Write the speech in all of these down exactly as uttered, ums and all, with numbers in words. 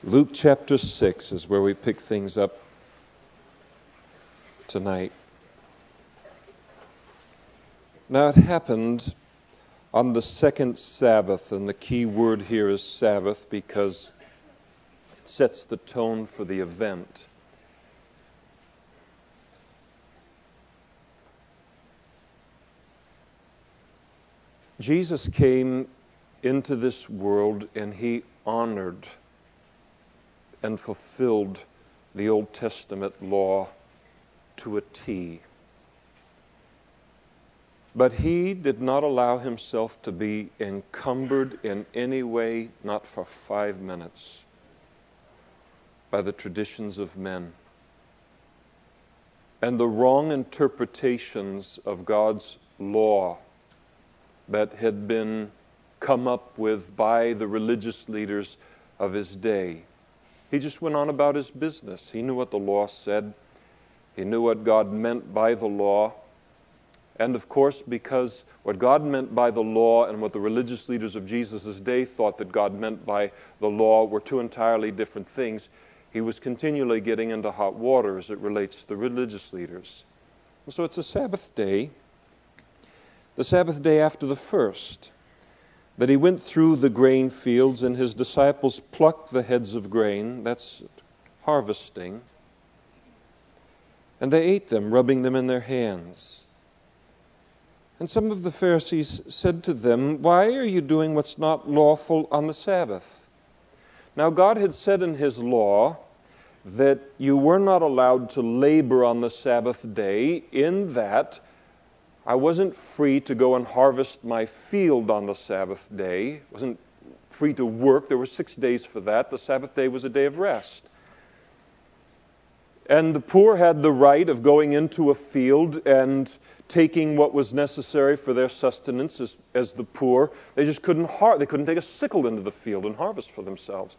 Luke chapter six is where we pick things up tonight. Now it happened on the second Sabbath, and the key word here is Sabbath because it sets the tone for the event. Jesus came into this world and he honored and fulfilled the Old Testament law to a T. But he did not allow himself to be encumbered in any way, not for five minutes, by the traditions of men and the wrong interpretations of God's law that had been come up with by the religious leaders of his day. He just went on about his business. He knew what the law said. He knew what God meant by the law. And of course, because what God meant by the law and what the religious leaders of Jesus' day thought that God meant by the law were two entirely different things, he was continually getting into hot water as it relates to the religious leaders. And so it's a Sabbath day, the Sabbath day after the first, that he went through the grain fields and his disciples plucked the heads of grain, that's harvesting, and they ate them, rubbing them in their hands. And some of the Pharisees said to them, "Why are you doing what's not lawful on the Sabbath?" Now God had said in his law that you were not allowed to labor on the Sabbath day, in that I wasn't free to go and harvest my field on the Sabbath day. I wasn't free to work. There were six days for that. The Sabbath day was a day of rest. And the poor had the right of going into a field and taking what was necessary for their sustenance as, as the poor. They just couldn't har- they couldn't take a sickle into the field and harvest for themselves.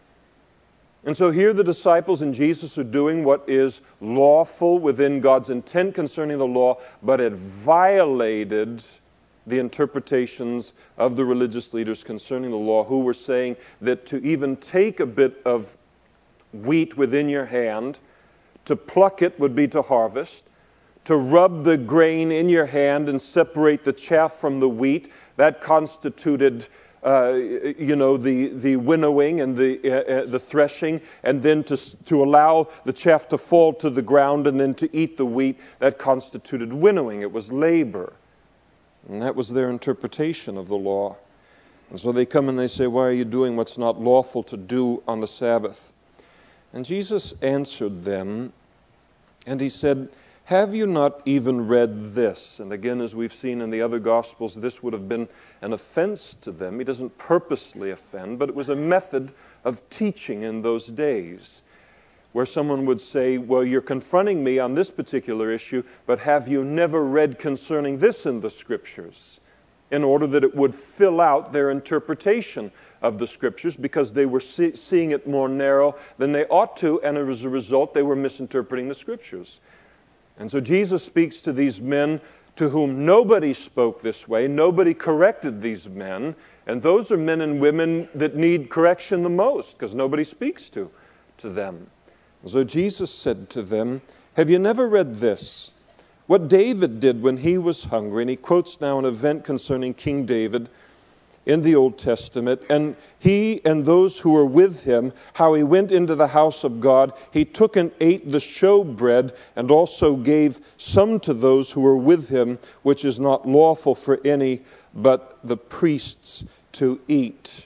And so here the disciples and Jesus are doing what is lawful within God's intent concerning the law, but it violated the interpretations of the religious leaders concerning the law, who were saying that to even take a bit of wheat within your hand, to pluck it would be to harvest, to rub the grain in your hand and separate the chaff from the wheat, that constituted Uh, you know, the, the winnowing and the, uh, uh, the threshing, and then to, to allow the chaff to fall to the ground and then to eat the wheat, that constituted winnowing. It was labor. And that was their interpretation of the law. And so they come and they say, "Why are you doing what's not lawful to do on the Sabbath?" And Jesus answered them, and he said, "Have you not even read this?" And again, as we've seen in the other Gospels, this would have been an offense to them. He doesn't purposely offend, but it was a method of teaching in those days, where someone would say, "Well, you're confronting me on this particular issue, but have you never read concerning this in the Scriptures?" In order that it would fill out their interpretation of the Scriptures, because they were see- seeing it more narrow than they ought to, and as a result, they were misinterpreting the Scriptures. And so Jesus speaks to these men to whom nobody spoke this way, nobody corrected these men, and those are men and women that need correction the most, because nobody speaks to, to them. So Jesus said to them, "Have you never read this? What David did when he was hungry," and he quotes now an event concerning King David in the Old Testament, "and he and those who were with him, how he went into the house of God, he took and ate the showbread, and also gave some to those who were with him, which is not lawful for any but the priests to eat."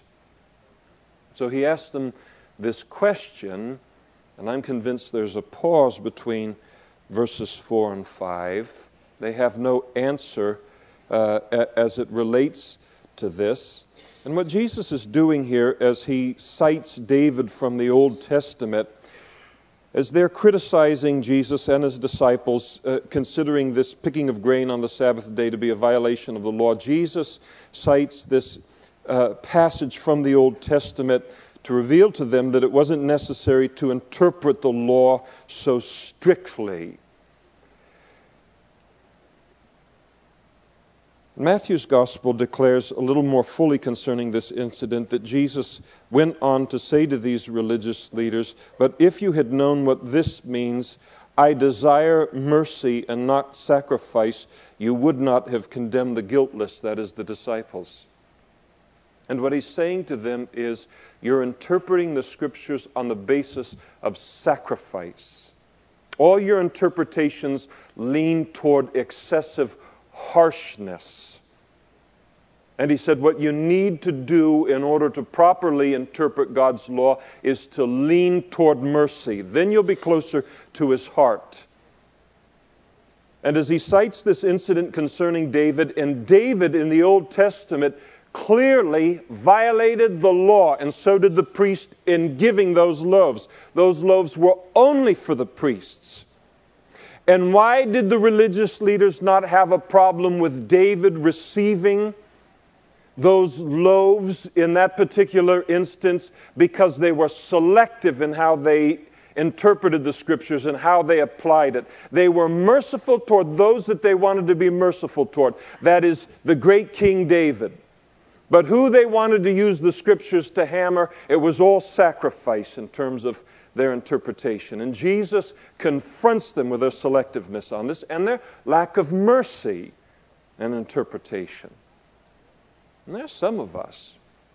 So he asked them this question, and I'm convinced there's a pause between verses four and five. They have no answer uh, as it relates to this. And what Jesus is doing here as he cites David from the Old Testament, as they're criticizing Jesus and his disciples, uh, considering this picking of grain on the Sabbath day to be a violation of the law, Jesus cites this uh, passage from the Old Testament to reveal to them that it wasn't necessary to interpret the law so strictly. Matthew's gospel declares a little more fully concerning this incident that Jesus went on to say to these religious leaders, "But if you had known what this means, 'I desire mercy and not sacrifice,' you would not have condemned the guiltless," that is, the disciples. And what he's saying to them is, you're interpreting the Scriptures on the basis of sacrifice. All your interpretations lean toward excessive harshness. And he said, what you need to do in order to properly interpret God's law is to lean toward mercy. Then you'll be closer to his heart. And as he cites this incident concerning David, and David in the Old Testament clearly violated the law, and so did the priest in giving those loaves. Those loaves were only for the priests. And why did the religious leaders not have a problem with David receiving those loaves in that particular instance? Because they were selective in how they interpreted the Scriptures and how they applied it. They were merciful toward those that they wanted to be merciful toward. That is, the great King David. But who they wanted to use the Scriptures to hammer, it was all sacrifice in terms of their interpretation. And Jesus confronts them with their selectiveness on this and their lack of mercy and interpretation. And there's some of us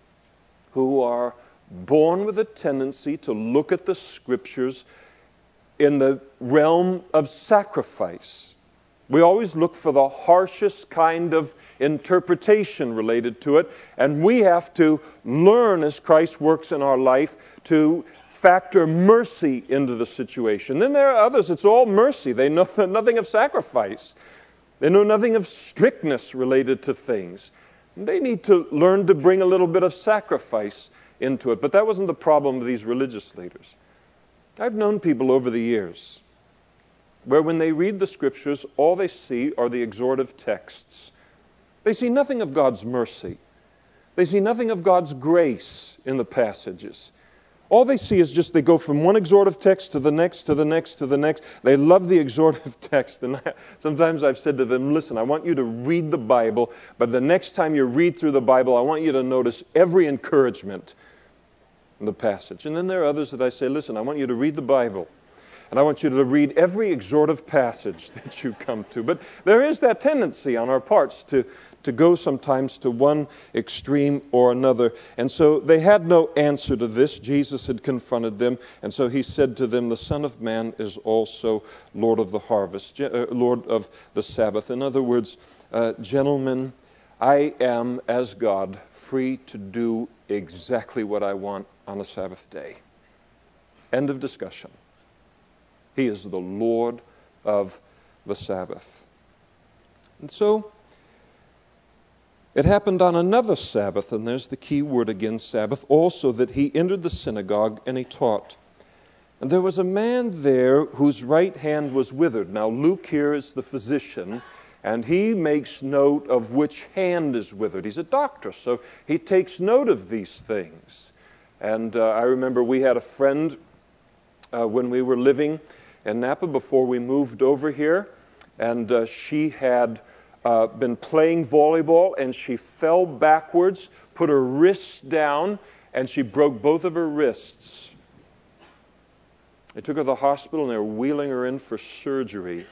who are born with a tendency to look at the Scriptures in the realm of sacrifice. We always look for the harshest kind of interpretation related to it, and we have to learn as Christ works in our life to factor mercy into the situation. Then there are others, it's all mercy. They know nothing of sacrifice. They know nothing of strictness related to things. They need to learn to bring a little bit of sacrifice into it. But that wasn't the problem of these religious leaders. I've known people over the years where when they read the Scriptures, all they see are the exhortative texts. They see nothing of God's mercy. They see nothing of God's grace in the passages. All they see is just they go from one exhortative text to the next, to the next, to the next. They love the exhortative text. And I, sometimes I've said to them, listen, I want you to read the Bible, but the next time you read through the Bible, I want you to notice every encouragement in the passage. And then there are others that I say, listen, I want you to read the Bible, and I want you to read every exhortative passage that you come to. But there is that tendency on our parts to to go sometimes to one extreme or another. And so they had no answer to this. Jesus had confronted them, and so he said to them, the Son of Man is also Lord of the harvest, uh, Lord of the Sabbath. In other words, uh, gentlemen, I am, as God, free to do exactly what I want on the Sabbath day. End of discussion. He is the Lord of the Sabbath. And so it happened on another Sabbath, and there's the key word again, Sabbath, also that he entered the synagogue and he taught. And there was a man there whose right hand was withered. Now Luke here is the physician, and he makes note of which hand is withered. He's a doctor, so he takes note of these things. And uh, I remember we had a friend uh, when we were living in Napa before we moved over here, and uh, she had Uh, been playing volleyball, and she fell backwards, put her wrists down, and she broke both of her wrists. They took her to the hospital, and they were wheeling her in for surgery.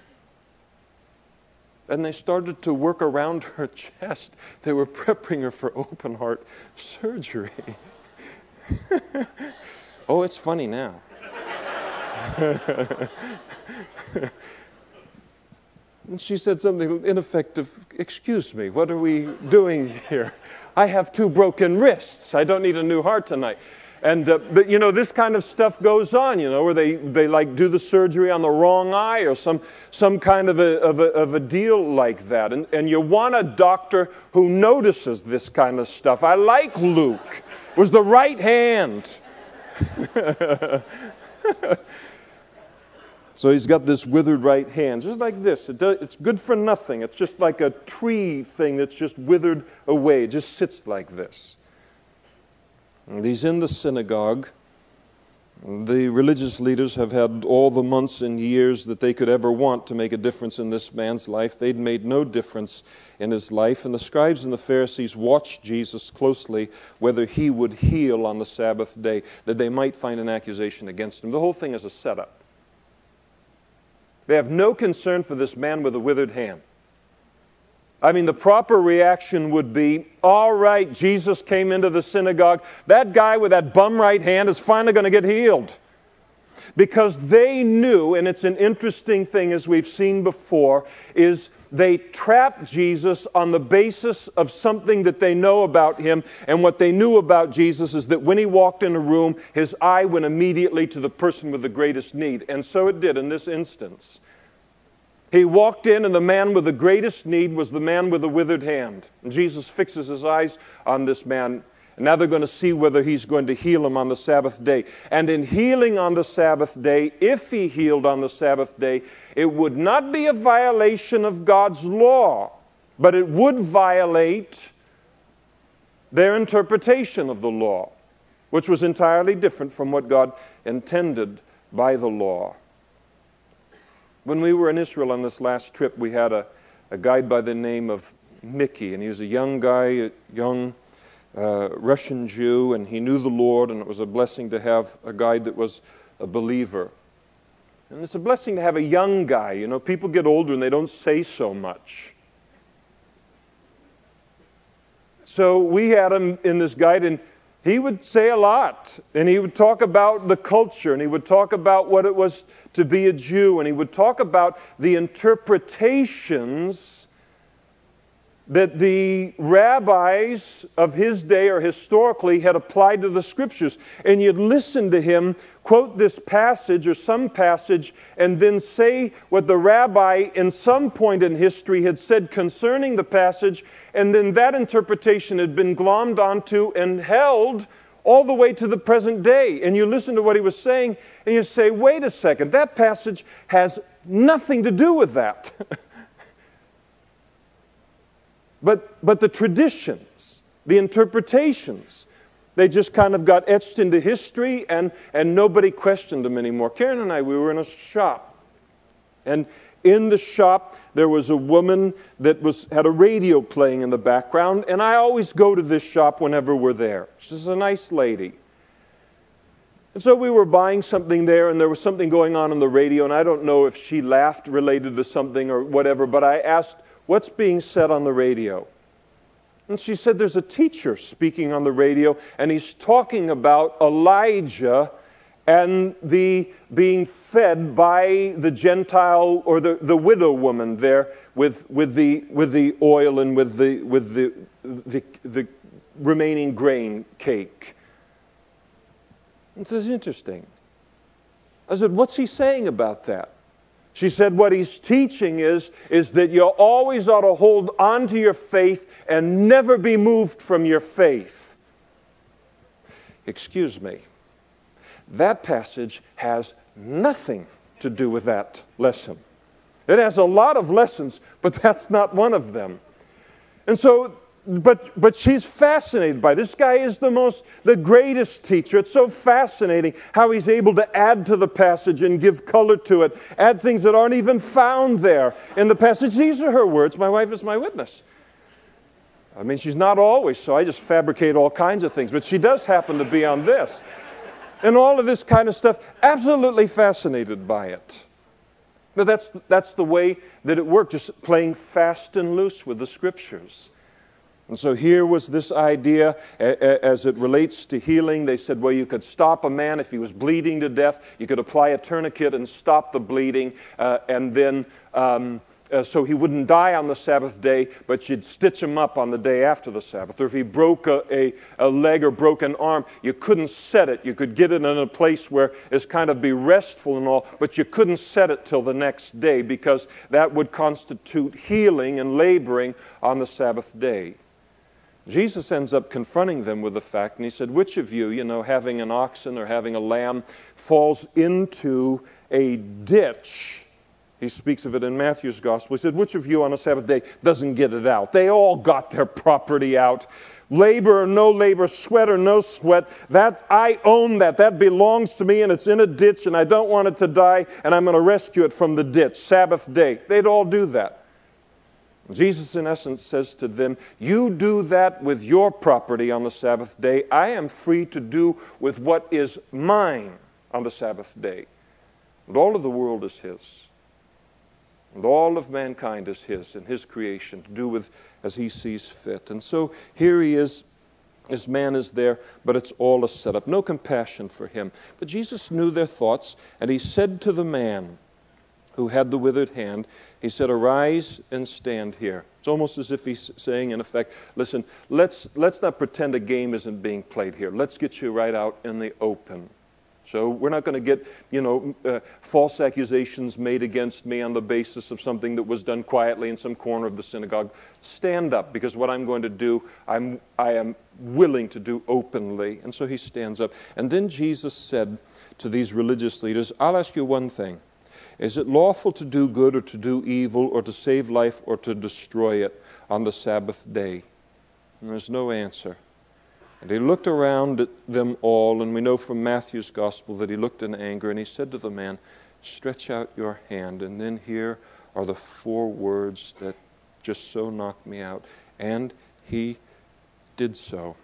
And they started to work around her chest. They were prepping her for open heart surgery. Oh, it's funny now. And she said something ineffective. Excuse me, what are we doing here? I have two broken wrists. I don't need a new heart tonight. And, uh, but, you know, this kind of stuff goes on, you know, where they, they like, do the surgery on the wrong eye or some some kind of a, of a, of a deal like that. And, and you want a doctor who notices this kind of stuff. I like Luke. It was the right hand. So he's got this withered right hand, just like this. It does, it's good for nothing. It's just like a tree thing that's just withered away. It just sits like this. And he's in the synagogue, The religious leaders have had all the months and years that they could ever want to make a difference in this man's life. They'd made no difference in his life. And the scribes and the Pharisees watched Jesus closely, whether he would heal on the Sabbath day, that they might find an accusation against him. The whole thing is a setup. They have no concern for this man with a withered hand. I mean, the proper reaction would be, all right, Jesus came into the synagogue. That guy with that bum right hand is finally going to get healed. Because they knew, and it's an interesting thing as we've seen before, is they trapped Jesus on the basis of something that they know about him. And what they knew about Jesus is that when he walked in a room, his eye went immediately to the person with the greatest need. And so it did in this instance. He walked in, and the man with the greatest need was the man with the withered hand. And Jesus fixes his eyes on this man. And now they're going to see whether he's going to heal him on the Sabbath day. And in healing on the Sabbath day, if he healed on the Sabbath day, it would not be a violation of God's law, but it would violate their interpretation of the law, which was entirely different from what God intended by the law. When we were in Israel on this last trip, we had a, a guide by the name of Mickey, and he was a young guy, a young uh, Russian Jew, and he knew the Lord, and it was a blessing to have a guide that was a believer. And it's a blessing to have a young guy. You know, people get older and they don't say so much. So we had him in this guide, and he would say a lot, and he would talk about the culture, and he would talk about what it was to be a Jew, and he would talk about the interpretations that the rabbis of his day or historically had applied to the Scriptures. And you'd listen to him quote this passage or some passage and then say what the rabbi in some point in history had said concerning the passage, and then that interpretation had been glommed onto and held all the way to the present day. And you listen to what he was saying and you say, wait a second, that passage has nothing to do with that. But, but the traditions, the interpretations, they just kind of got etched into history, and, and nobody questioned them anymore. Karen and I, we were in a shop. And in the shop, there was a woman that was had a radio playing in the background. And I always go to this shop whenever we're there. She's a nice lady. And so we were buying something there, and there was something going on on the radio. And I don't know if she laughed related to something or whatever, but I asked, what's being said on the radio? And she said, there's a teacher speaking on the radio, and he's talking about Elijah and the being fed by the Gentile or the, the widow woman there with, with, the, with the oil and with the, with the, the, the remaining grain cake. And so it's interesting. I said, what's he saying about that? She said, what he's teaching is, is that you always ought to hold on to your faith and never be moved from your faith. Excuse me. That passage has nothing to do with that lesson. It has a lot of lessons, but that's not one of them. And so, but but she's fascinated by it. This guy is the most, the greatest teacher. It's so fascinating how he's able to add to the passage and give color to it, add things that aren't even found there in the passage. These are her words. My wife is my witness. I mean, she's not always, so I just fabricate all kinds of things, but she does happen to be on this. And all of this kind of stuff, absolutely fascinated by it. But that's, that's the way that it worked, just playing fast and loose with the Scriptures. And so here was this idea as it relates to healing. They said, well, you could stop a man if he was bleeding to death. You could apply a tourniquet and stop the bleeding, uh, and then um, uh, so he wouldn't die on the Sabbath day, but you'd stitch him up on the day after the Sabbath. Or if he broke a, a, a leg or broke an arm, you couldn't set it. You could get it in a place where it's kind of be restful and all, but you couldn't set it till the next day because that would constitute healing and laboring on the Sabbath day. Jesus ends up confronting them with the fact, and he said, which of you, you know, having an oxen or having a lamb, falls into a ditch? He speaks of it in Matthew's gospel. He said, which of you on a Sabbath day doesn't get it out? They all got their property out. Labor or no labor, sweat or no sweat, that I own that. That belongs to me, and it's in a ditch, and I don't want it to die, and I'm going to rescue it from the ditch. Sabbath day. They'd all do that. Jesus, in essence, says to them, you do that with your property on the Sabbath day. I am free to do with what is mine on the Sabbath day. And all of the world is His. And all of mankind is His and His creation to do with as He sees fit. And so here He is. His man is there, but it's all a setup. No compassion for him. But Jesus knew their thoughts, and He said to the man who had the withered hand, He said, arise and stand here. It's almost as if He's saying, in effect, listen, let's, let's not pretend a game isn't being played here. Let's get you right out in the open. So we're not going to get, you know, uh, false accusations made against me on the basis of something that was done quietly in some corner of the synagogue. Stand up, because what I'm going to do, I'm, I am willing to do openly. And so he stands up. And then Jesus said to these religious leaders, I'll ask you one thing. Is it lawful to do good or to do evil or to save life or to destroy it on the Sabbath day? And there's no answer. And He looked around at them all, and we know from Matthew's gospel that He looked in anger, and He said to the man, stretch out your hand. And then here are the four words that just so knocked me out. And he did so.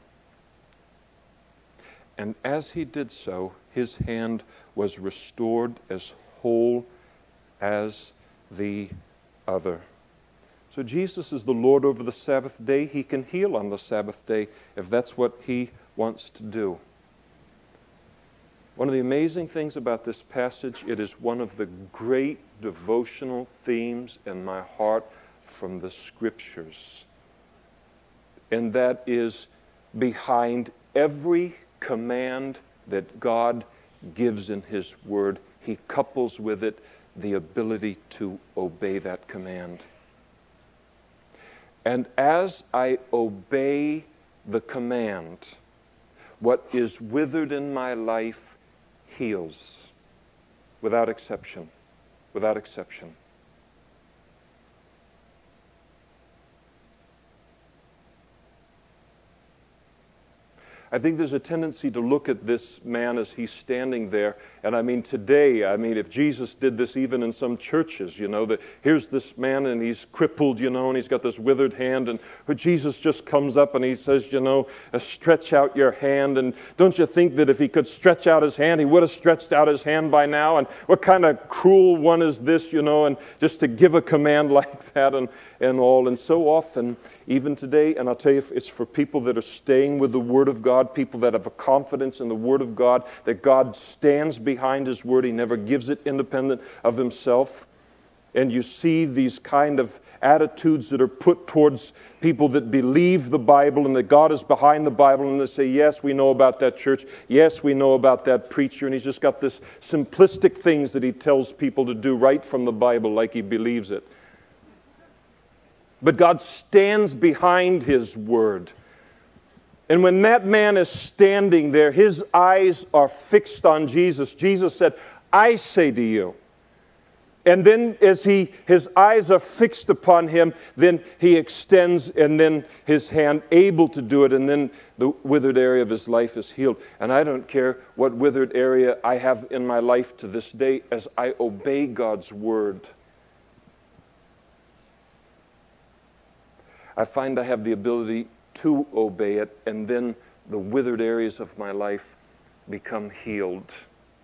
And as he did so, his hand was restored as whole as the other. So Jesus is the Lord over the Sabbath day. He can heal on the Sabbath day if that's what He wants to do. One of the amazing things about this passage, it is one of the great devotional themes in my heart from the Scriptures. And that is behind every command that God gives in His Word, He couples with it the ability to obey that command. And as I obey the command, what is withered in my life heals, without exception, without exception. I think there's a tendency to look at this man as he's standing there. And I mean, today, I mean, if Jesus did this even in some churches, you know, that here's this man and he's crippled, you know, and he's got this withered hand. And Jesus just comes up and He says, you know, uh, stretch out your hand. And don't you think that if He could stretch out His hand, He would have stretched out His hand by now? And what kind of cruel one is this, you know, and just to give a command like that and, and all. And so often, even today, and I'll tell you, it's for people that are staying with the Word of God, people that have a confidence in the Word of God, that God stands behind His Word. He never gives it independent of Himself. And you see these kind of attitudes that are put towards people that believe the Bible and that God is behind the Bible, and they say, yes, we know about that church. Yes, we know about that preacher. And he's just got this simplistic things that he tells people to do right from the Bible like he believes it. But God stands behind His Word. And when that man is standing there, his eyes are fixed on Jesus. Jesus said, I say to you. And then as he his eyes are fixed upon him, then he extends, and then his hand able to do it, and then the withered area of his life is healed. And I don't care what withered area I have in my life to this day, as I obey God's Word, I find I have the ability to obey it, and then the withered areas of my life become healed.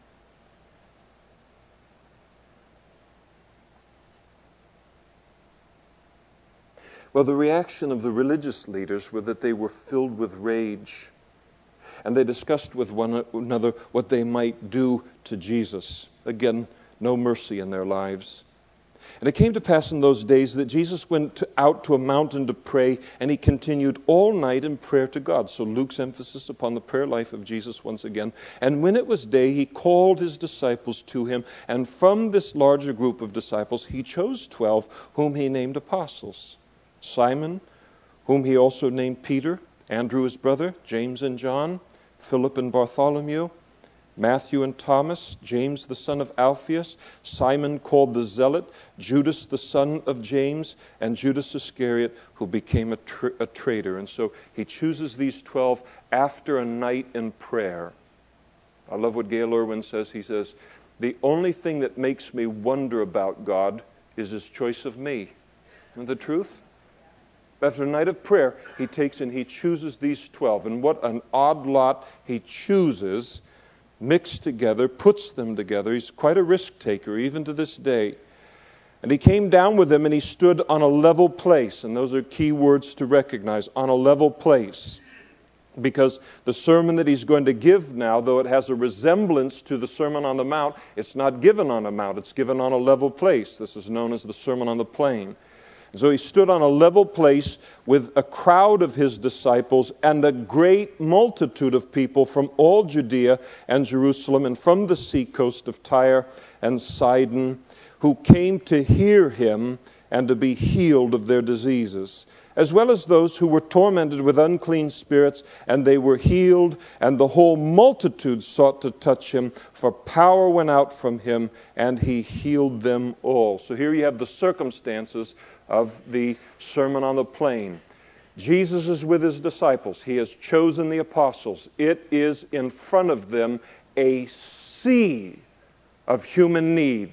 Well, the reaction of the religious leaders were that they were filled with rage, and they discussed with one another what they might do to Jesus. Again, no mercy in their lives. And it came to pass in those days that Jesus went to, out to a mountain to pray, and He continued all night in prayer to God. So Luke's emphasis upon the prayer life of Jesus once again. And when it was day, He called His disciples to Him, and from this larger group of disciples He chose twelve, whom He named apostles. Simon, whom He also named Peter, Andrew his brother, James and John, Philip and Bartholomew, Matthew and Thomas, James the son of Alphaeus, Simon called the Zealot, Judas the son of James, and Judas Iscariot, who became a, tra- a traitor. And so he chooses these twelve after a night in prayer. I love what Gayle Erwin says. He says, the only thing that makes me wonder about God is his choice of me. Isn't the truth? After a night of prayer, he takes and he chooses these twelve. And what an odd lot he chooses, mixed together, puts them together. He's quite a risk taker, even to this day. And he came down with them and he stood on a level place. And those are key words to recognize, on a level place. Because the sermon that he's going to give now, though it has a resemblance to the Sermon on the Mount, it's not given on a mount, it's given on a level place. This is known as the Sermon on the Plain. And so he stood on a level place with a crowd of his disciples and a great multitude of people from all Judea and Jerusalem and from the seacoast of Tyre and Sidon, who came to hear him and to be healed of their diseases, as well as those who were tormented with unclean spirits, and they were healed, and the whole multitude sought to touch him, for power went out from him, and he healed them all. So here you have the circumstances of the Sermon on the Plain. Jesus is with his disciples. He has chosen the apostles. It is in front of them a sea of human need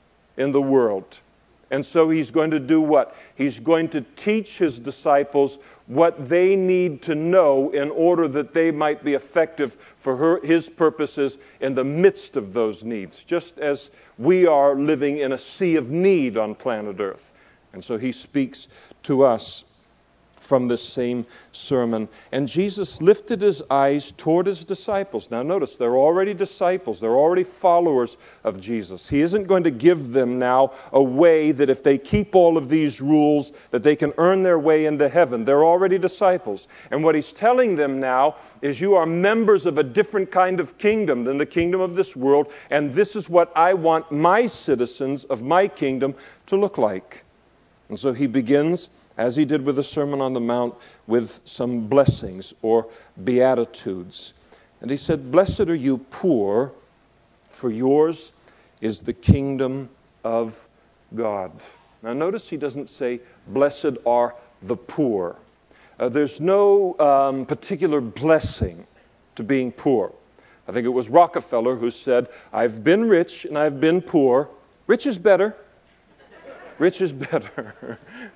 in the world. And so he's going to do what? He's going to teach his disciples what they need to know in order that they might be effective for her, his purposes in the midst of those needs, just as we are living in a sea of need on planet Earth. And so he speaks to us from this same sermon. And Jesus lifted his eyes toward his disciples. Now notice, they're already disciples. They're already followers of Jesus. He isn't going to give them now a way that if they keep all of these rules, that they can earn their way into heaven. They're already disciples. And what he's telling them now is, you are members of a different kind of kingdom than the kingdom of this world, and this is what I want my citizens of my kingdom to look like. And so he begins, as he did with the Sermon on the Mount, with some blessings or beatitudes. And he said, blessed are you poor, for yours is the kingdom of God. Now notice he doesn't say, blessed are the poor. Uh, there's no um, particular blessing to being poor. I think it was Rockefeller who said, I've been rich and I've been poor. Rich is better. Rich is better.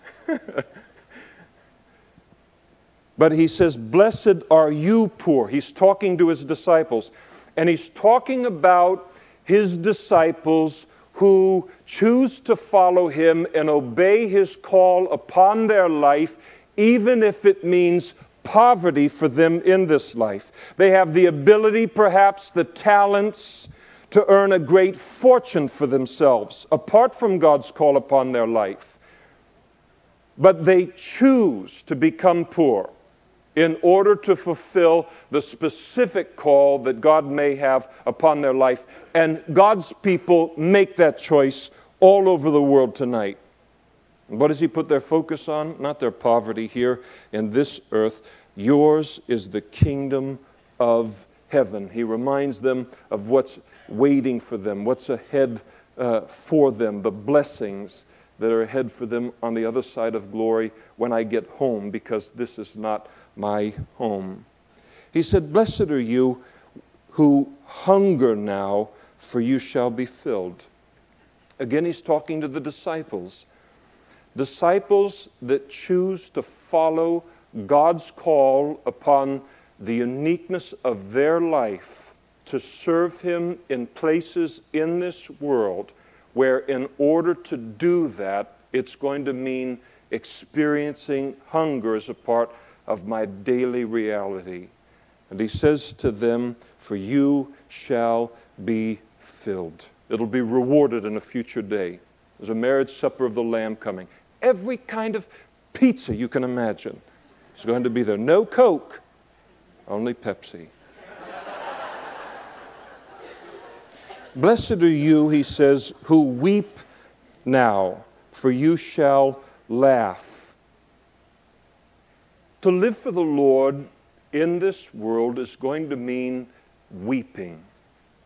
But he says, blessed are you poor. He's talking to his disciples. And he's talking about his disciples who choose to follow him and obey his call upon their life, even if it means poverty for them in this life. They have the ability, perhaps the talents, to earn a great fortune for themselves, apart from God's call upon their life. But they choose to become poor in order to fulfill the specific call that God may have upon their life. And God's people make that choice all over the world tonight. And what does he put their focus on? Not their poverty here in this earth. Yours is the kingdom of heaven. He reminds them of what's waiting for them, what's ahead uh, for them, the blessings that are ahead for them on the other side of glory when I get home, because this is not my home. He said, blessed are you who hunger now, for you shall be filled. Again, he's talking to the disciples. Disciples that choose to follow God's call upon the uniqueness of their life to serve him in places in this world where, in order to do that, it's going to mean experiencing hunger as a part of my daily reality. And he says to them, for you shall be filled. It'll be rewarded in a future day. There's a marriage supper of the Lamb coming. Every kind of pizza you can imagine is going to be there. No Coke, only Pepsi. Blessed are you, he says, who weep now, for you shall laugh. To live for the Lord in this world is going to mean weeping.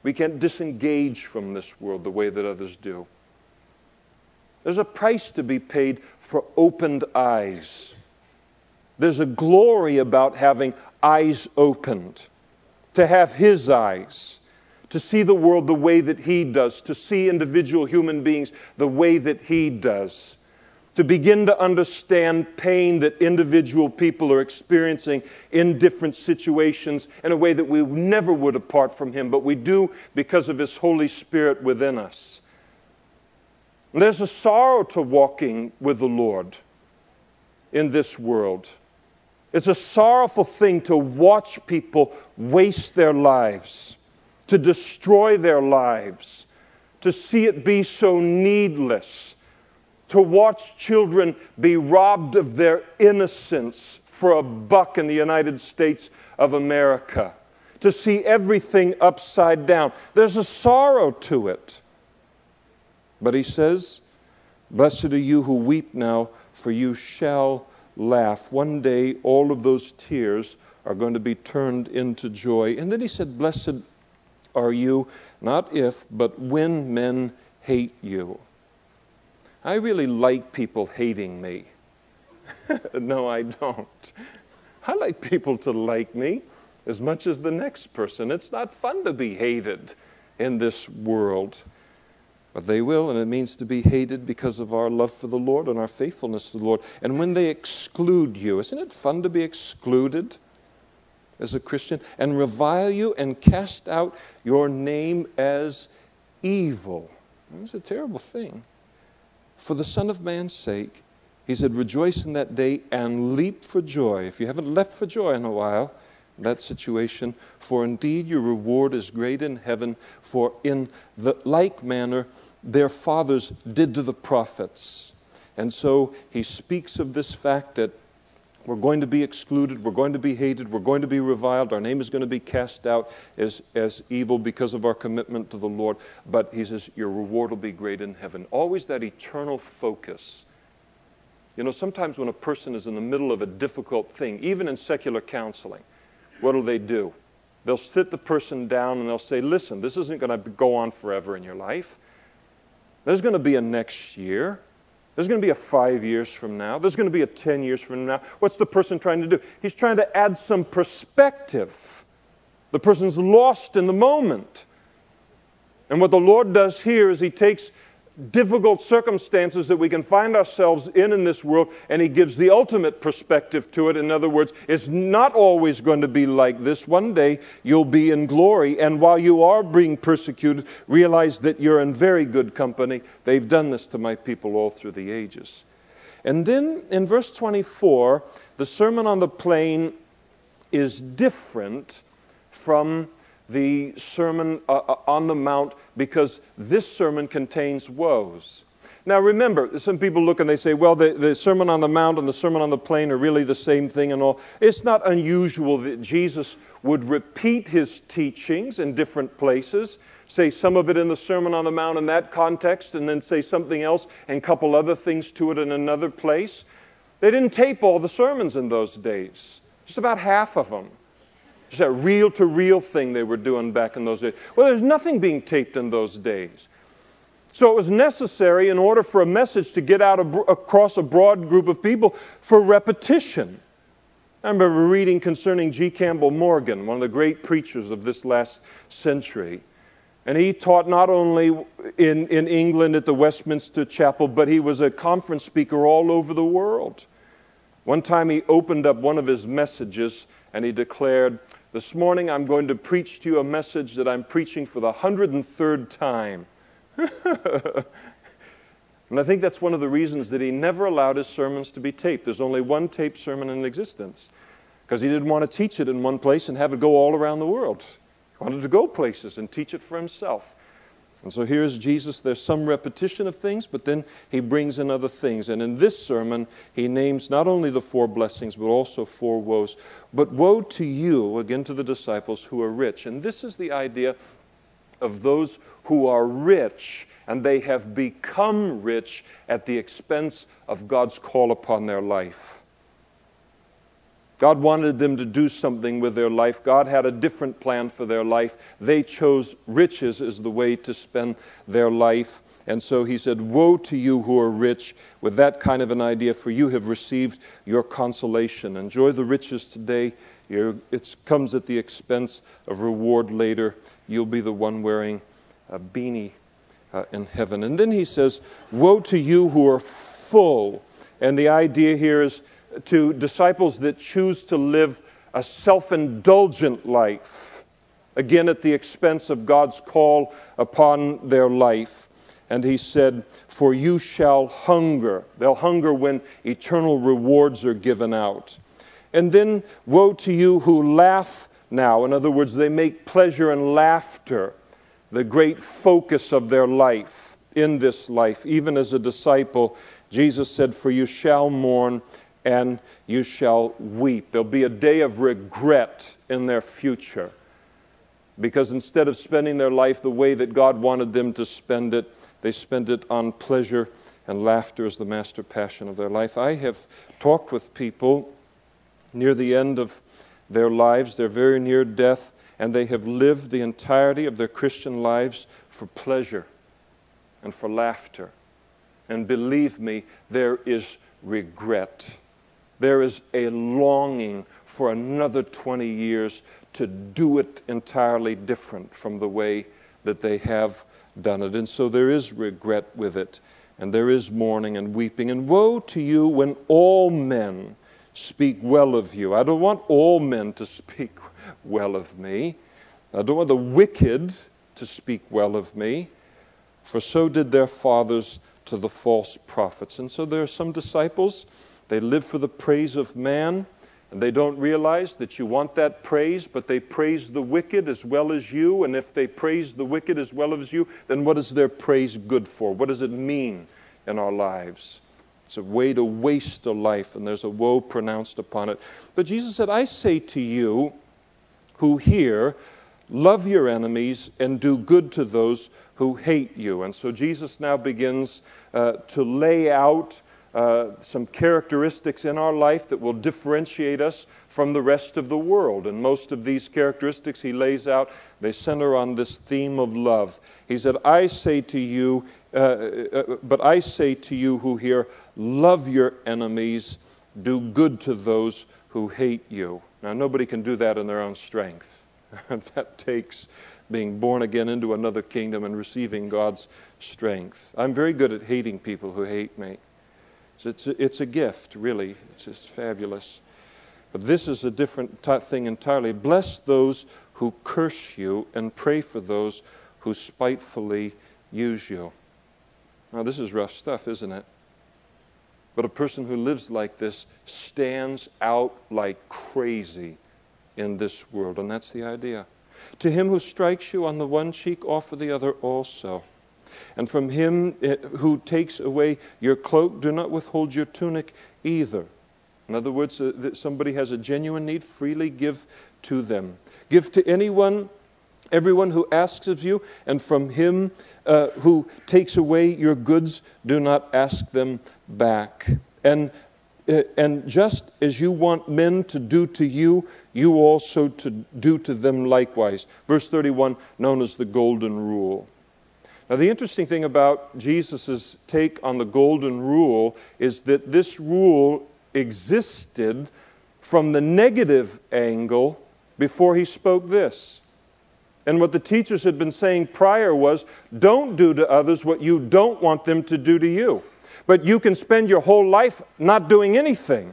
We can't disengage from this world the way that others do. There's a price to be paid for opened eyes. There's a glory about having eyes opened, to have His eyes, to see the world the way that He does, to see individual human beings the way that He does, to begin to understand pain that individual people are experiencing in different situations in a way that we never would apart from Him, but we do because of His Holy Spirit within us. There's a sorrow to walking with the Lord in this world. It's a sorrowful thing to watch people waste their lives, to destroy their lives, to see it be so needless, to watch children be robbed of their innocence for a buck in the United States of America, to see everything upside down. There's a sorrow to it. But He says, "Blessed are you who weep now, for you shall laugh." One day, all of those tears are going to be turned into joy. And then He said, "Blessed are you, not if, but when men hate you." I really like people hating me. No, I don't. I like people to like me as much as the next person. It's not fun to be hated in this world. But they will, and it means to be hated because of our love for the Lord and our faithfulness to the Lord. And when they exclude you, isn't it fun to be excluded as a Christian? And revile you and cast out your name as evil. It's a terrible thing. For the Son of Man's sake, He said, rejoice in that day and leap for joy. If you haven't leapt for joy in a while, that situation, for indeed your reward is great in heaven, for in the like manner their fathers did to the prophets. And so He speaks of this fact that we're going to be excluded, we're going to be hated, we're going to be reviled, our name is going to be cast out as, as evil because of our commitment to the Lord. But He says, your reward will be great in heaven. Always that eternal focus. You know, sometimes when a person is in the middle of a difficult thing, even in secular counseling, what do they do? They'll sit the person down and they'll say, listen, this isn't going to go on forever in your life. There's going to be a next year. There's going to be a five years from now. There's going to be a ten years from now. What's the person trying to do? He's trying to add some perspective. The person's lost in the moment. And what the Lord does here is He takes difficult circumstances that we can find ourselves in in this world, and He gives the ultimate perspective to it. In other words, it's not always going to be like this. One day you'll be in glory, and while you are being persecuted, realize that you're in very good company. They've done this to my people all through the ages. And then in verse twenty-four, the Sermon on the Plain is different from the Sermon uh, on the Mount, because this sermon contains woes. Now remember, some people look and they say, well, the, the Sermon on the Mount and the Sermon on the Plain are really the same thing and all. It's not unusual that Jesus would repeat His teachings in different places, say some of it in the Sermon on the Mount in that context, and then say something else and couple other things to it in another place. They didn't tape all the sermons in those days, just about half of them. It's a reel-to-reel thing they were doing back in those days. Well, there's nothing being taped in those days. So it was necessary, in order for a message to get out ab- across a broad group of people, for repetition. I remember reading concerning G. Campbell Morgan, one of the great preachers of this last century. And he taught not only in, in England at the Westminster Chapel, but he was a conference speaker all over the world. One time he opened up one of his messages and he declared, this morning I'm going to preach to you a message that I'm preaching for the hundred and third time. And I think that's one of the reasons that he never allowed his sermons to be taped. There's only one taped sermon in existence, because he didn't want to teach it in one place and have it go all around the world. He wanted to go places and teach it for himself. And so here's Jesus. There's some repetition of things, but then He brings in other things. And in this sermon, He names not only the four blessings, but also four woes. But woe to you, again to the disciples, who are rich. And this is the idea of those who are rich, and they have become rich at the expense of God's call upon their life. God wanted them to do something with their life. God had a different plan for their life. They chose riches as the way to spend their life. And so he said, woe to you who are rich with that kind of an idea, for you have received your consolation. Enjoy the riches today. It comes at the expense of reward later. You'll be the one wearing a beanie uh, in heaven. And then he says, woe to you who are full. And the idea here is to disciples that choose to live a self-indulgent life, again at the expense of God's call upon their life. And he said, for you shall hunger. They'll hunger when eternal rewards are given out. And then, woe to you who laugh now. In other words, they make pleasure and laughter the great focus of their life in this life. Even as a disciple, Jesus said, for you shall mourn and you shall weep. There'll be a day of regret in their future, because instead of spending their life the way that God wanted them to spend it, they spend it on pleasure, and laughter is the master passion of their life. I have talked with people near the end of their lives. They're very near death, and they have lived the entirety of their Christian lives for pleasure and for laughter. And believe me, there is regret. There is a longing for another twenty years to do it entirely different from the way that they have done it. And so there is regret with it, and there is mourning and weeping. And woe to you when all men speak well of you. I don't want all men to speak well of me. I don't want the wicked to speak well of me, for so did their fathers to the false prophets. And so there are some disciples, they live for the praise of man, and they don't realize that you want that praise, but they praise the wicked as well as you. And if they praise the wicked as well as you, then what is their praise good for? What does it mean in our lives? It's a way to waste a life, and there's a woe pronounced upon it. But Jesus said, I say to you who hear, love your enemies and do good to those who hate you. And so Jesus now begins uh, to lay out uh, some characteristics in our life that will differentiate us from the rest of the world. And most of these characteristics he lays out, they center on this theme of love. He said, I say to you, uh, uh, but I say to you who hear, love your enemies, do good to those who hate you. Now, nobody can do that in their own strength. That takes being born again into another kingdom and receiving God's strength. I'm very good at hating people who hate me. So it's a, it's a gift, really. It's just fabulous. But this is a different t- thing entirely. Bless those who curse you and pray for those who spitefully use you. Now, this is rough stuff, isn't it? But a person who lives like this stands out like crazy in this world, and that's the idea. To him who strikes you on the one cheek, offer the other also. And from him who takes away your cloak, do not withhold your tunic either. In other words, uh, that somebody has a genuine need, freely give to them. Give to anyone, everyone who asks of you, and from him uh, who takes away your goods, do not ask them back. And uh, and just as you want men to do to you, you also to do to them likewise. Verse thirty-one, known as the golden rule. Now, the interesting thing about Jesus' take on the golden rule is that this rule existed from the negative angle before he spoke this. And what the teachers had been saying prior was, don't do to others what you don't want them to do to you. But you can spend your whole life not doing anything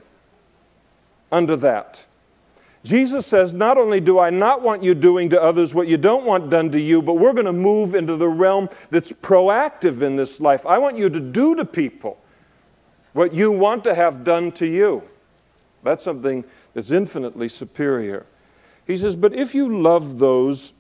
under that. Jesus says, not only do I not want you doing to others what you don't want done to you, but we're going to move into the realm that's proactive in this life. I want you to do to people what you want to have done to you. That's something that's infinitely superior. He says, but if you love those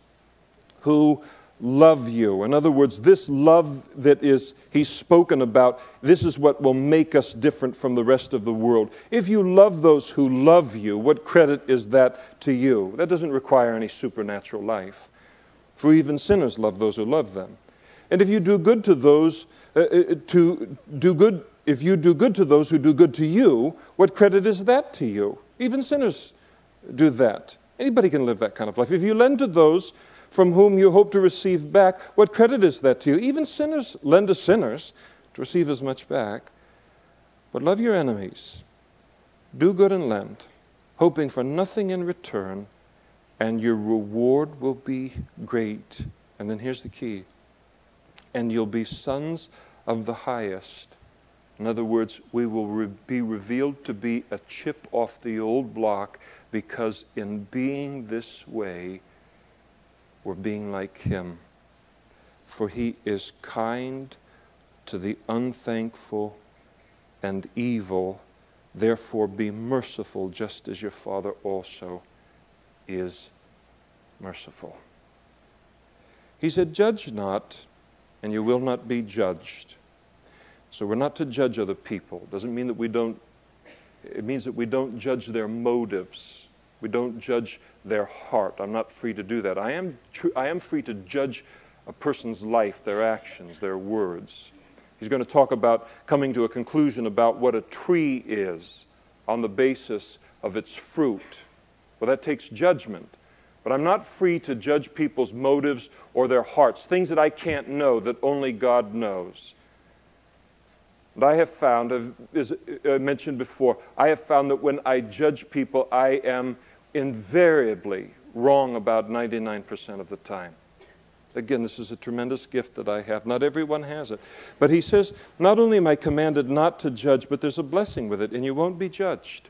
who love you, in other words, this love that is he's spoken about, this is what will make us different from the rest of the world. If you love those who love you, what credit is that to you? That doesn't require any supernatural life. For even sinners love those who love them. And if you do good to those, uh, to do good, if you do good to those who do good to you, what credit is that to you? Even sinners do that. Anybody can live that kind of life. If you lend to those from whom you hope to receive back, what credit is that to you? Even sinners lend to sinners to receive as much back. But love your enemies. Do good and lend, hoping for nothing in return, and your reward will be great. And then here's the key. And you'll be sons of the highest. In other words, we will re- be revealed to be a chip off the old block, because in being this way, we're being like him. For he is kind to the unthankful and evil. Therefore be merciful, just as your Father also is merciful. He said, judge not, and you will not be judged. So we're not to judge other people. Doesn't mean that we don't, it means that we don't judge their motives. We don't judge their heart. I'm not free to do that. I am tr- I am free to judge a person's life, their actions, their words. He's going to talk about coming to a conclusion about what a tree is on the basis of its fruit. Well, that takes judgment. But I'm not free to judge people's motives or their hearts, things that I can't know, that only God knows. And I have found, as I mentioned before, I have found that when I judge people, I am invariably wrong about ninety-nine percent of the time. Again, this is a tremendous gift that I have. Not everyone has it. But he says, not only am I commanded not to judge, but there's a blessing with it, and you won't be judged.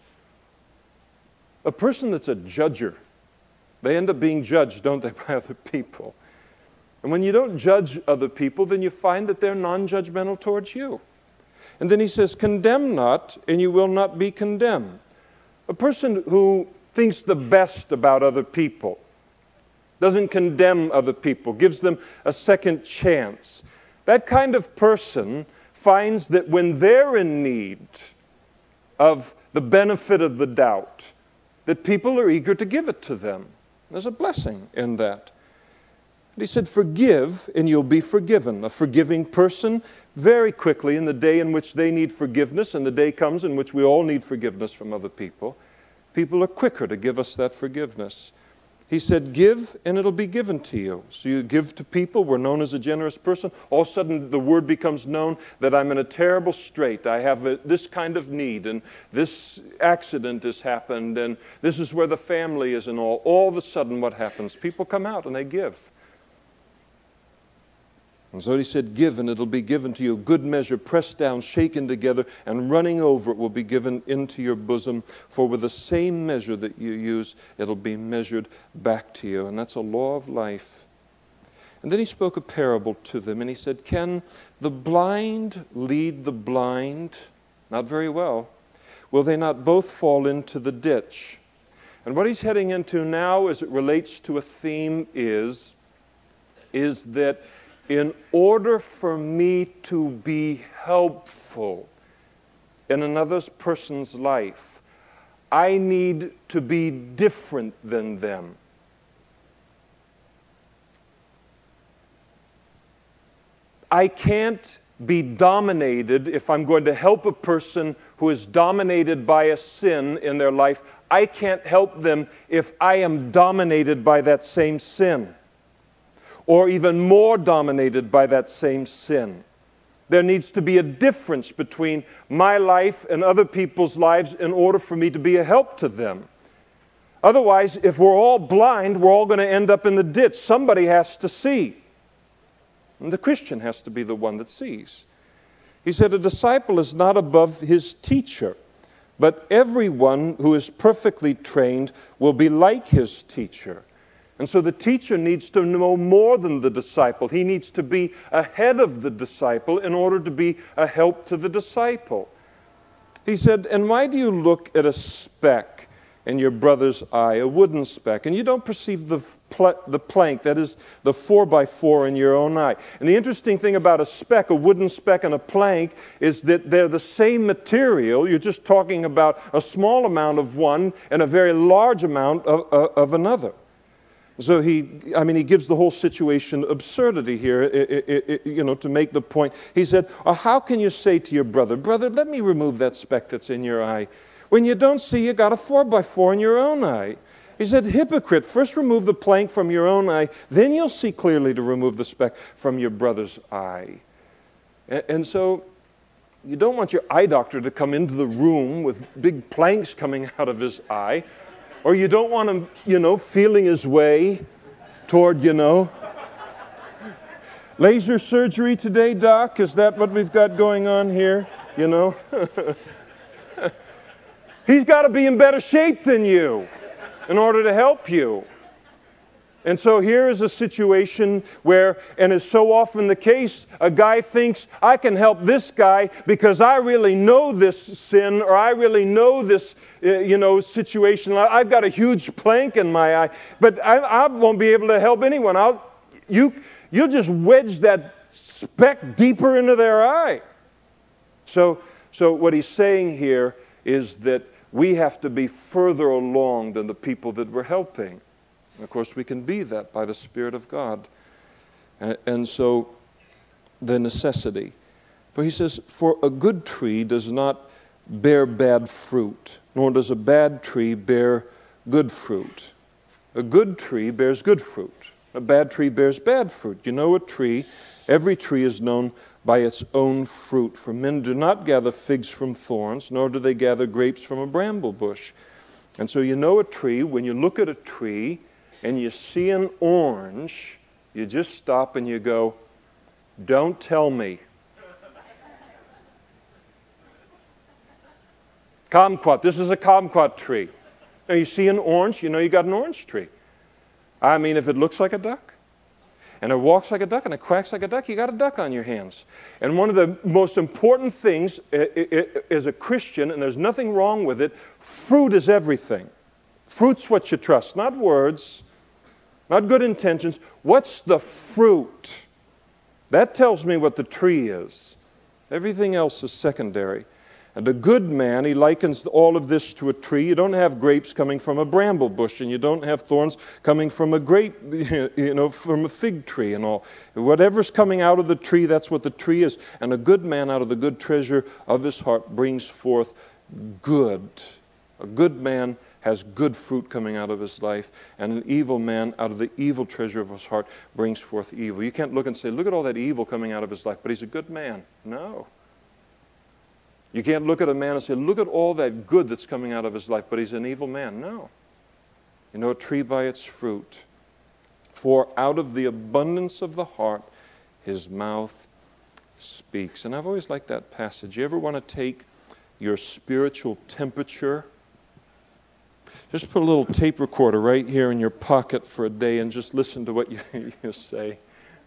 A person that's a judger, they end up being judged, don't they, by other people. And when you don't judge other people, then you find that they're non-judgmental towards you. And then he says, condemn not, and you will not be condemned. A person who thinks the best about other people, doesn't condemn other people, gives them a second chance. That kind of person finds that when they're in need of the benefit of the doubt, that people are eager to give it to them. There's a blessing in that. And he said, forgive, and you'll be forgiven. A forgiving person, very quickly in the day in which they need forgiveness, and the day comes in which we all need forgiveness from other people, people are quicker to give us that forgiveness. He said, give, and it'll be given to you. So you give to people, we're known as a generous person. All of a sudden, the word becomes known that I'm in a terrible strait. I have a, this kind of need, and this accident has happened, and this is where the family is and all. All of a sudden, what happens? People come out and they give. And so he said, give, and it'll be given to you. Good measure, pressed down, shaken together, and running over it will be given into your bosom. For with the same measure that you use, it'll be measured back to you. And that's a law of life. And then he spoke a parable to them, and he said, can the blind lead the blind? Not very well. Will they not both fall into the ditch? And what he's heading into now as it relates to a theme is, is that in order for me to be helpful in another person's life, I need to be different than them. I can't be dominated if I'm going to help a person who is dominated by a sin in their life. I can't help them if I am dominated by that same sin, or even more dominated by that same sin. There needs to be a difference between my life and other people's lives in order for me to be a help to them. Otherwise, if we're all blind, we're all going to end up in the ditch. Somebody has to see. And the Christian has to be the one that sees. He said, a disciple is not above his teacher, but everyone who is perfectly trained will be like his teacher. And so the teacher needs to know more than the disciple. He needs to be ahead of the disciple in order to be a help to the disciple. He said, and why do you look at a speck in your brother's eye, a wooden speck, and you don't perceive the pl- the plank, that is the four by four in your own eye? And the interesting thing about a speck, a wooden speck and a plank, is that they're the same material. You're just talking about a small amount of one and a very large amount of, of, of another. So he, I mean, he gives the whole situation absurdity here, it, it, it, you know, to make the point. He said, oh, how can you say to your brother, brother, let me remove that speck that's in your eye, When you don't see, you got a four by four in your own eye. He said, hypocrite, first remove the plank from your own eye, then you'll see clearly to remove the speck from your brother's eye. And, and so, you don't want your eye doctor to come into the room with big planks coming out of his eye, or you don't want him, you know, feeling his way toward, you know, laser surgery today, Doc? Is that what we've got going on here? You know? He's got to be in better shape than you in order to help you. And so here is a situation where, and is so often the case, a guy thinks, I can help this guy because I really know this sin, or I really know this, uh, you know, situation. I've got a huge plank in my eye, but I, I won't be able to help anyone. I'll, you, you'll just wedge that speck deeper into their eye. So, so what he's saying here is that we have to be further along than the people that we're helping. And of course, we can be that by the Spirit of God. And, and so, the necessity. For he says, for a good tree does not bear bad fruit, nor does a bad tree bear good fruit. A good tree bears good fruit. A bad tree bears bad fruit. You know a tree, every tree is known by its own fruit. For men do not gather figs from thorns, nor do they gather grapes from a bramble bush. And so you know a tree, when you look at a tree and you see an orange, you just stop and you go, don't tell me. Kumquat, this is a kumquat tree. Now you see an orange, you know you got an orange tree. I mean, if it looks like a duck, and it walks like a duck, and it quacks like a duck, you got a duck on your hands. And one of the most important things as a Christian, and there's nothing wrong with it, fruit is everything. Fruit's what you trust, not words, not good intentions. What's the fruit? That tells me what the tree is. Everything else is secondary. And a good man, he likens all of this to a tree. You don't have grapes coming from a bramble bush, and you don't have thorns coming from a grape, you know, from a fig tree and all. Whatever's coming out of the tree, that's what the tree is. And a good man out of the good treasure of his heart brings forth good. A good man has good fruit coming out of his life, and an evil man out of the evil treasure of his heart brings forth evil. You can't look and say, look at all that evil coming out of his life, but he's a good man. No. You can't look at a man and say, look at all that good that's coming out of his life, but he's an evil man. No. You know a tree by its fruit. For out of the abundance of the heart, his mouth speaks. And I've always liked that passage. You ever want to take your spiritual temperature? Just put a little tape recorder right here in your pocket for a day and just listen to what you, you say.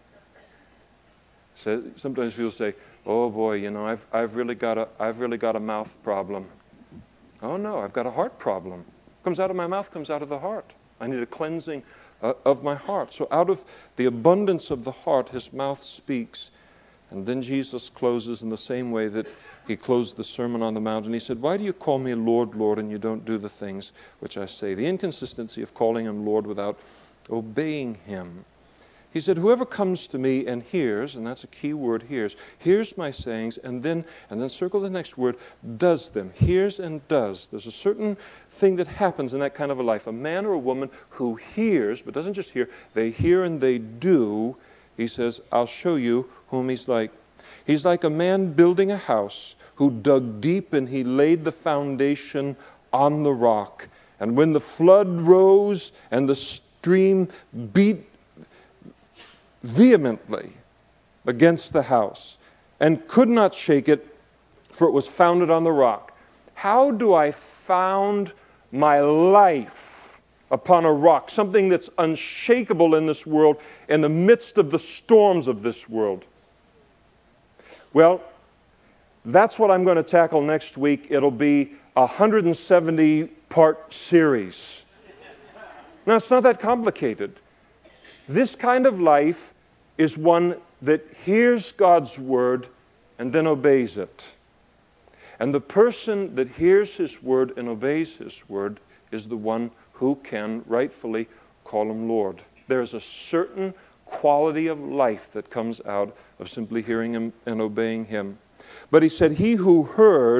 So sometimes people say, oh boy, you know, I've I've really got a I've really got a mouth problem. Oh no, I've got a heart problem. Comes out of my mouth, comes out of the heart. I need a cleansing uh, of my heart. So out of the abundance of the heart, his mouth speaks. And then Jesus closes in the same way that he closed the Sermon on the Mount, and he said, why do you call me Lord, Lord, and you don't do the things which I say? The inconsistency of calling him Lord without obeying him. He said, whoever comes to me and hears, and that's a key word, hears, hears my sayings, and then and then circle the next word, does them, hears and does. There's a certain thing that happens in that kind of a life. A man or a woman who hears, but doesn't just hear, they hear and they do. He says, I'll show you whom he's like. He's like a man building a house who dug deep and he laid the foundation on the rock. And when the flood rose and the stream beat vehemently against the house and could not shake it, for it was founded on the rock. How do I found my life upon a rock, something that's unshakable in this world, in the midst of the storms of this world? Well, that's what I'm going to tackle next week. It'll be a one hundred seventy part series. Now, it's not that complicated. This kind of life is one that hears God's word and then obeys it. And the person that hears his word and obeys his word is the one who can rightfully call him Lord. There's a certain quality of life that comes out of simply hearing him and obeying him. But he said, he who heard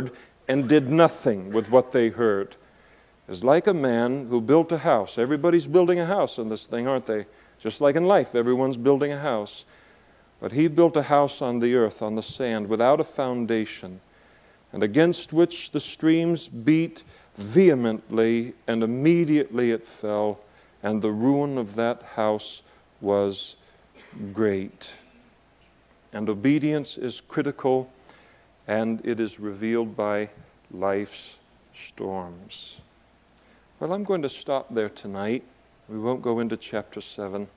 and did nothing with what they heard is like a man who built a house. Everybody's building a house in this thing, aren't they? Just like in life, everyone's building a house. But he built a house on the earth, on the sand, without a foundation, and against which the streams beat vehemently, and immediately it fell, and the ruin of that house was great. And obedience is critical, and it is revealed by life's storms. Well, I'm going to stop there tonight. We won't go into chapter seven,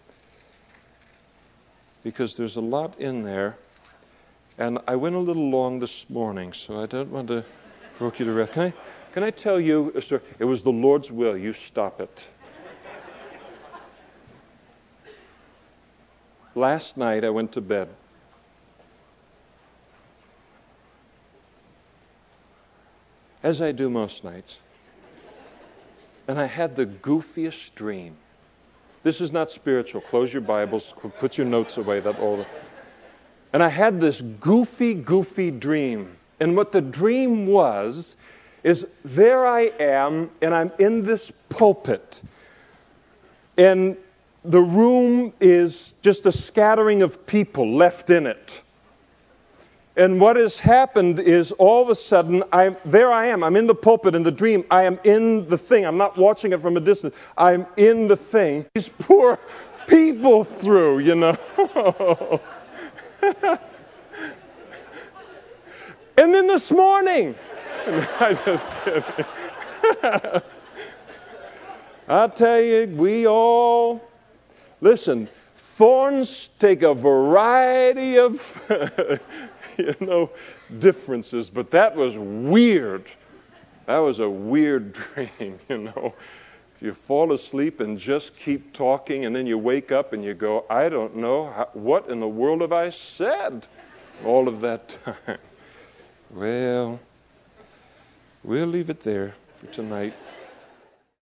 because there's a lot in there. And I went a little long this morning, so I don't want to provoke you to wrath. Can I, can I tell you a story? It was the Lord's will. You stop it. Last night I went to bed. As I do most nights. And I had the goofiest dream. This is not spiritual. Close your Bibles. Put your notes away. That old. And I had this goofy, goofy dream. And what the dream was, is there I am, and I'm in this pulpit. And the room is just a scattering of people left in it. And what has happened is all of a sudden, I'm, there I am. I'm in the pulpit in the dream. I am in the thing. I'm not watching it from a distance. I'm in the thing. These poor people through, you know. And then this morning, I just kidding. I tell you, we all, listen, thorns take a variety of you know, differences, but that was weird. That was a weird dream, you know. You fall asleep and just keep talking, and then you wake up and you go, I don't know, how, what in the world have I said all of that time? Well, we'll leave it there for tonight.